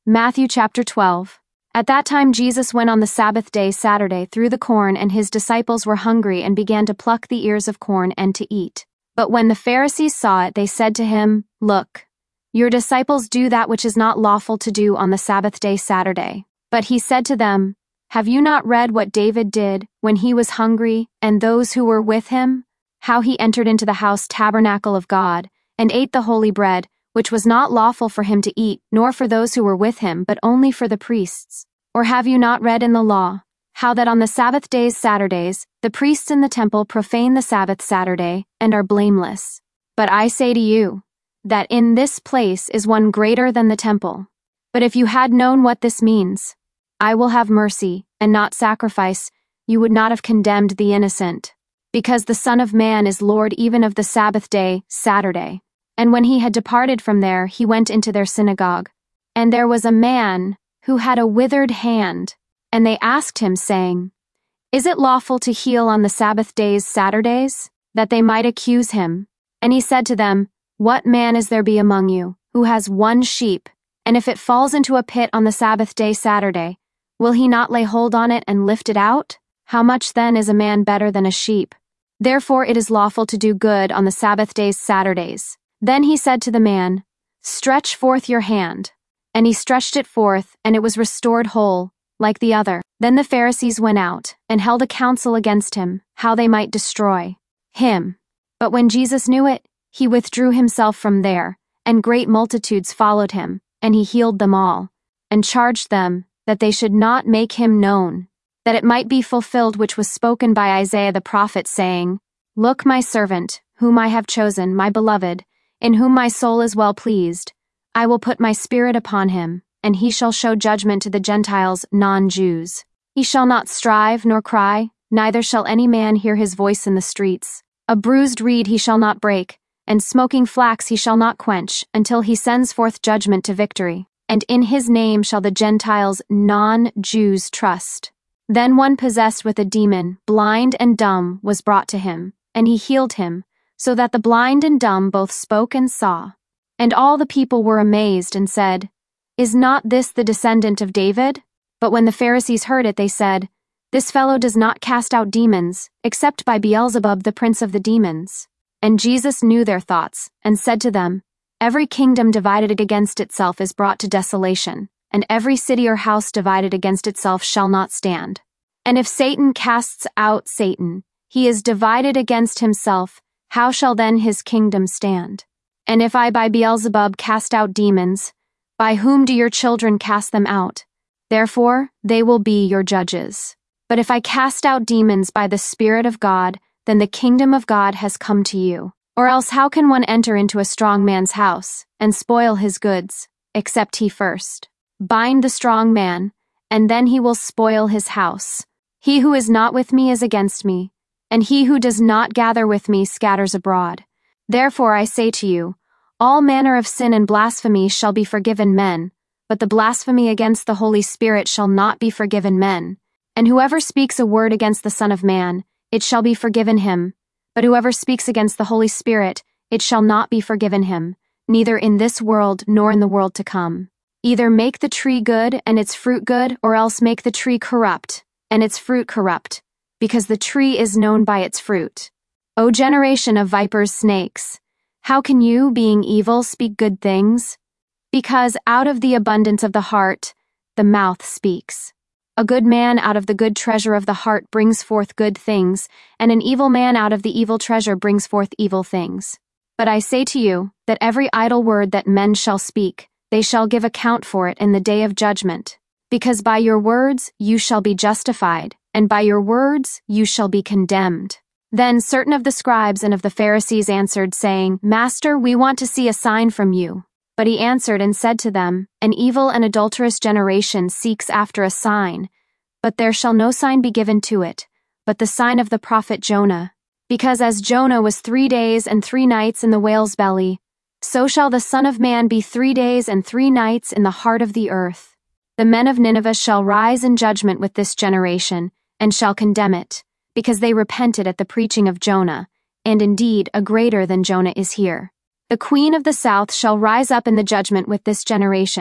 Matthew chapter 12. At that time Jesus went on the Sabbath day Saturday through the corn, and his disciples were hungry and began to pluck the ears of corn and to eat. But when the Pharisees saw it, they said to him, "Look, your disciples do that which is not lawful to do on the Sabbath day Saturday." But he said to them, "Have you not read what David did when he was hungry, and those who were with him? How he entered into the house tabernacle of God, and ate the holy bread, which was not lawful for him to eat, nor for those who were with him, but only for the priests? Or have you not read in the law, how that on the Sabbath days Saturdays, the priests in the temple profane the Sabbath Saturday, and are blameless? But I say to you, that in this place is one greater than the temple. But if you had known what this means, I will have mercy, and not sacrifice, you would not have condemned the innocent. Because the Son of Man is Lord even of the Sabbath day, Saturday." And when he had departed from there, he went into their synagogue. And there was a man who had a withered hand, and they asked him, saying, "Is it lawful to heal on the Sabbath days, Saturdays?" That they might accuse him. And he said to them, "What man is there be among you, who has one sheep, and if it falls into a pit on the Sabbath day, Saturday, will he not lay hold on it and lift it out? How much then is a man better than a sheep? Therefore it is lawful to do good on the Sabbath days, Saturdays." Then he said to the man, "Stretch forth your hand." And he stretched it forth, and it was restored whole, like the other. Then the Pharisees went out, and held a council against him, how they might destroy him. But when Jesus knew it, he withdrew himself from there, and great multitudes followed him, and he healed them all, and charged them that they should not make him known, that it might be fulfilled which was spoken by Isaiah the prophet, saying, "Look, my servant, whom I have chosen, my beloved, in whom my soul is well pleased. I will put my spirit upon him, and he shall show judgment to the Gentiles, non-Jews. He shall not strive nor cry, neither shall any man hear his voice in the streets. A bruised reed he shall not break, and smoking flax he shall not quench, until he sends forth judgment to victory. And in his name shall the Gentiles, non-Jews, trust." Then one possessed with a demon, blind and dumb, was brought to him, and he healed him, so that the blind and dumb both spoke and saw. And all the people were amazed and said, "Is not this the descendant of David?" But when the Pharisees heard it, they said, "This fellow does not cast out demons, except by Beelzebub, the prince of the demons." And Jesus knew their thoughts, and said to them, "Every kingdom divided against itself is brought to desolation, and every city or house divided against itself shall not stand. And if Satan casts out Satan, he is divided against himself. How shall then his kingdom stand? And if I by Beelzebub cast out demons, by whom do your children cast them out? Therefore they will be your judges. But if I cast out demons by the Spirit of God, then the kingdom of God has come to you. Or else how can one enter into a strong man's house, and spoil his goods, except he first bind the strong man, and then he will spoil his house? He who is not with me is against me, and he who does not gather with me scatters abroad. Therefore I say to you, all manner of sin and blasphemy shall be forgiven men, but the blasphemy against the Holy Spirit shall not be forgiven men. And whoever speaks a word against the Son of Man, it shall be forgiven him. But whoever speaks against the Holy Spirit, it shall not be forgiven him, neither in this world nor in the world to come. Either make the tree good and its fruit good, or else make the tree corrupt and its fruit corrupt, because the tree is known by its fruit. O generation of vipers, snakes, how can you, being evil, speak good things? Because out of the abundance of the heart, the mouth speaks. A good man out of the good treasure of the heart brings forth good things, and an evil man out of the evil treasure brings forth evil things. But I say to you, that every idle word that men shall speak, they shall give account for it in the day of judgment. Because by your words you shall be justified, and by your words you shall be condemned. Then certain of the scribes and of the Pharisees answered, saying, Master, we want to see a sign from you. But he answered and said to them, An evil and adulterous generation seeks after a sign, but there shall no sign be given to it, but the sign of the prophet Jonah. Because as Jonah was 3 days and 3 nights in the whale's belly, so shall the Son of Man be 3 days and 3 nights in the heart of the earth. The men of Nineveh shall rise in judgment with this generation, and shall condemn it, because they repented at the preaching of Jonah, and indeed a greater than Jonah is here. The queen of the south shall rise up in the judgment with this generation,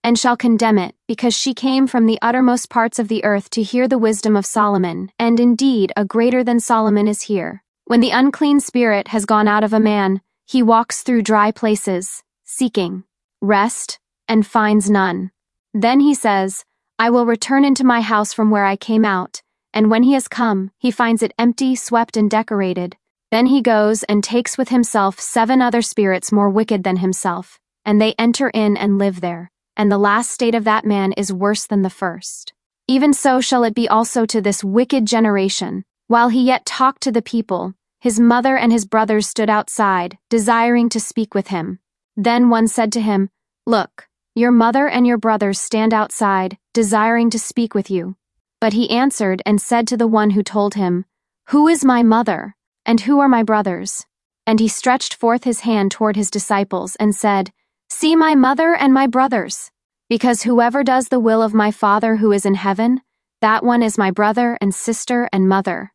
and shall condemn it, because she came from the uttermost parts of the earth to hear the wisdom of Solomon, and indeed a greater than Solomon is here. When the unclean spirit has gone out of a man, he walks through dry places, seeking rest, and finds none. Then he says, I will return into my house from where I came out, and when he has come, he finds it empty, swept, and decorated. Then he goes and takes with himself 7 other spirits more wicked than himself, and they enter in and live there. And the last state of that man is worse than the first. Even so shall it be also to this wicked generation. While he yet talked to the people, his mother and his brothers stood outside, desiring to speak with him. Then one said to him, Look, your mother and your brothers stand outside, desiring to speak with you. But he answered and said to the one who told him, Who is my mother, and who are my brothers? And he stretched forth his hand toward his disciples and said, See my mother and my brothers, because whoever does the will of my Father who is in heaven, that one is my brother and sister and mother.